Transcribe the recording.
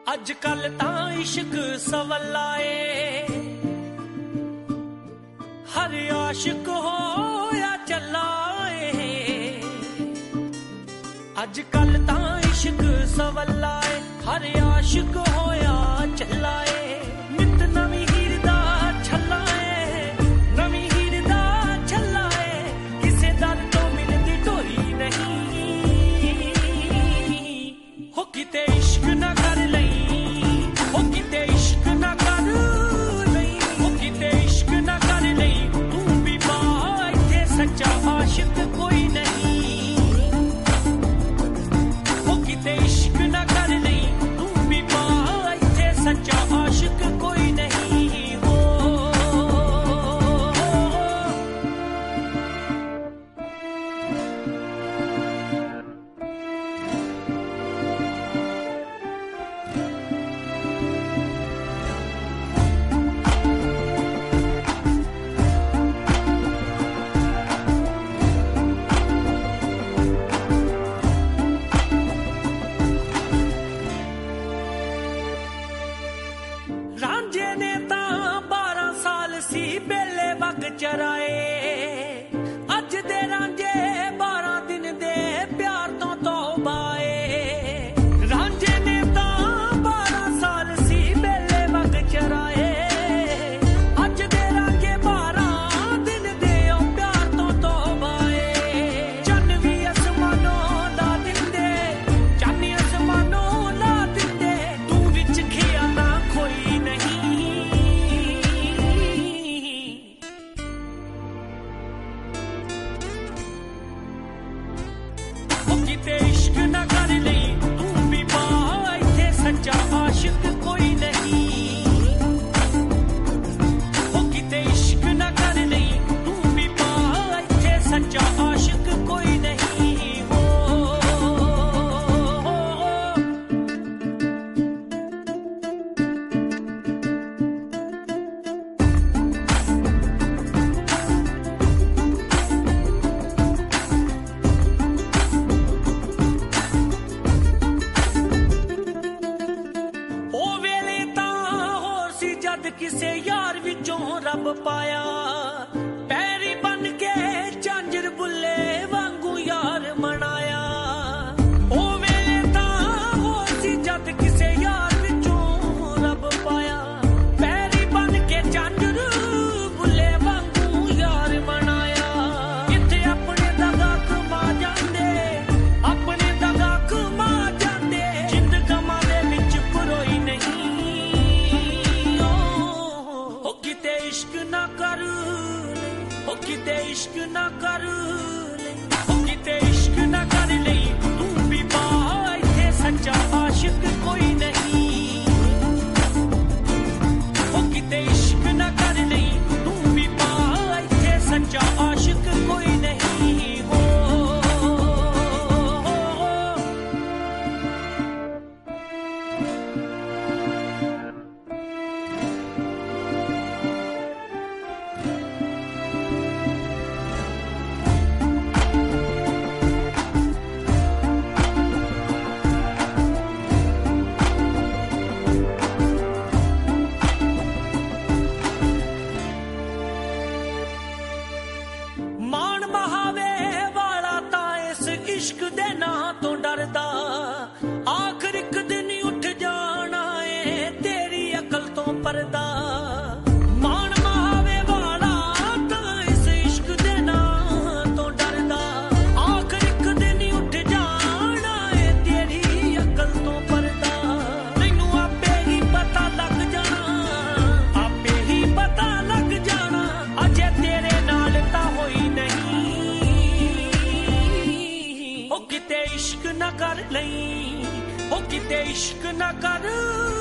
ਅੱਜ ਕੱਲ ਤਾਂ ਇਸ਼ਕ ਸਵੱਲਾ ਏ ਹਰ ਆਸ਼ਿਕ ਹੋਇਆ ਚੱਲਾ ਏ ਅੱਜ ਕੱਲ ਤਾਂ ਇਸ਼ਕ ਸਵੱਲਾ ਏ ਹਰ ਆਸ਼ਿਕ ਹੋਇਆ ਚੱਲਾ ਏ ਨਿਤ ਨਵੀਂ ਹੀਰ ਦਾ ਛੱਲਾ ਏ ਨਵੀਂ ਹੀਰ ਦਾ ਛੱਲਾ ਏ ਕਿਸੇ ਦਰ ਤੋਂ ਮਿਲਦੀ ਢੋਈ ਨਹੀਂ ਹੋ ਕਿਤੇ ਇਸ਼ਕ ਨਾ ਕਰ ਲਈ ਹੋ ਕਿਤੇ ਇਸ਼ਕ ਨਾ ਕਰ ਲਈ ਹੋ ਕਿਤੇ ਇਸ਼ਕ ਨਾ ਕਰ ਲਈ ਤੂੰ ਵੀ ਪਾ ਇੱਥੇ ਸੱਚਾ ਆਸ਼ਿਕ ਕੋਈ ਨਹੀਂ ਹੋ ਕਿਤੇ ਇਸ਼ਕ ਨਾ ਕਰ ਲਈ ਤੂੰ ਵੀ ਪਾ ਇੱਥੇ ਸੱਚਾ ਆਸ਼ਿਕ ਕੋਈ ਨਹੀਂ ਹੋ ਰਾਂਝੇ ਨੇ ਤਾਂ 12 ਸਾਲ ਸੀ ਬੇਲੇ ਵਗ ਚਰਾਏ ਅੱਜ ਦੇ ਰਾਂਝੇ 12 ਦਿਨ ਦੇ ਪਿਆਰ ਤੋਂ ਤੌਬਾ ਏ ਰਾਂਝੇ ਨੇ ਤਾਂ 12 ਸਾਲ ਸੀ ਬੇਲੇ ਵਗ ਚਰਾਏ ਅੱਜ ਦੇ ਰਾਂਝੇ 12 ਦਿਨ ਦੇ ਉਹ ਪਿਆਰ ਤੋਂ ਤੌਬਾ ਏ ਚੰਨ ਵੀ ਅਸਮਾਨੋਂ ਲਾ ਦਿੰਦੇ ਚੰਨ ਅਸਮਾਨੋਂ ਲਾ ਦਿੰਦੇ ਤੂੰ ਵਿੱਚ ਖਿਆ ਨਾ ਕੋਈ ਕਿਤੇ ਇਸ਼ਕ ਨਾ ਕਰ ਲਈ ਤੂੰ ਵੀ ਪਾ ਇੱਥੇ ਸੱਚਾ ਆਸ਼ਿਕ ਕੋਈ ਨਹੀਂ ਹੋ ਕਿਤੇ ਇਸ਼ਕ ਨਾ ਕਰ ਲਈ ਤੂੰ ਵੀ ਪਾ ਇੱਥੇ ਸੱਚਾ ਆਸ਼ਿਕ ਕੋਈ ਨਹੀਂ ਹੋ ਉਹ ਵੇਲੇ ਤਾਂ ਹੋਰ ਸੀ ਜਦ ਕਿਸੇ ਯਾਰ ਵਿੱਚੋਂ ਰੱਬ ਪਾਇਆ ਪੈਰੀ ਬਨ ਕੇ ਝਾਂਜਰ ਬੁੱਲੇ ਵਾਂਗੂ ਯਾਰ ਮਨਾਇਆ ਉਹ ਵੇਲੇ ਤਾਂ ਹੋਰ ਸੀ ਜਦ ਕਿਸੇ ਯਾਰ ਵਿੱਚੋਂ ਰੱਬ ਪਾਇਆ ਪੈਰੀ ਬਨ ਕੇ ਝਾਂਜਰ ਬੁੱਲੇ ਵਾਂਗੂ ਯਾਰ ਮਨਾਇਆ ਕਿੱਥੇ ਆਪਣੇ ਦਗਾ ਕਮਾ ਜਾਂਦੇ ਆਪਣੇ ਦਗਾ ਕਮਾ ਜਾਂਦੇ ਜਿੰਦ ਕਮਾ ਦੇ ਵਿੱਚ ਪਰੋਈ ਨਹੀਂ ਹੋ ਕਿਤੇ ਇਸ਼ਕ ਨਾ ਕਰ ਹੋ ਕਿਤੇ ਇਸ਼ਕ ਨਾ ਕਰ ਹੋ ਕਿਤੇ ਇਸ਼ਕ ਨਾ ਕਰ ਲਈ ਤੂੰ ਵੀ ਪਾ ਇੱਥੇ ਸੱਚਾ ਆਸ਼ਿਕ ਕੋਈ ਨਹੀਂ ਹੋ ਕਿਤੇ ਇਸ਼ਕ ਨਾ ਕਰ ਲਈ ਤੂੰ ਵੀ ਪਾ ਇੱਥੇ ਸੱਚਾ ਆਸ਼ਿਕ ਕੋਈ ਨਹੀਂ ਹੋ ਮਾਣ ਬਹਾਵੇ ਵਾਲਾ ਤਾਂ ਇਸ ਇਸ਼ਕ ਦੇ ਨਾਂ ਤੋਂ ਡਰਦਾ ਆਖਰ ਇੱਕ ਦਿਨ ਉੱਠ ਜਾਣਾ ਏ ਤੇਰੀ ਅਕਲ ਤੋਂ ਪਰਦਾ ਮਾਣ ਬਹਾਵੇ ਵਾਲਾ ਤਾਂ ਇਸ ਇਸ਼ਕ ਦੇ ਨਾਂ ਤੋਂ ਡਰਦਾ ਆਖਰ ਇੱਕ ਦਿਨ ਉੱਠ ਜਾਣਾ ਏ ਤੇਰੀ ਅਕਲ ਤੋਂ ਪਰਦਾ ਤੈਨੂੰ ਆਪੇ ਹੀ ਪਤਾ ਲੱਗ ਜਾਣਾ ਆਪੇ ਹੀ ਪਤਾ ਲੱਗ ਜਾਣਾ ਅਜੇ ਤੇਰੇ ਨਾਲ ਤਾਂ ਹੋਈ ਨਹੀਂ ਹੋ ਕਿਤੇ ਇਸ਼ਕ ਨਾ ਕਰ ਲਈ ਹੋ ਕਿਤੇ ਇਸ਼ਕ ਨਾ ਕਰ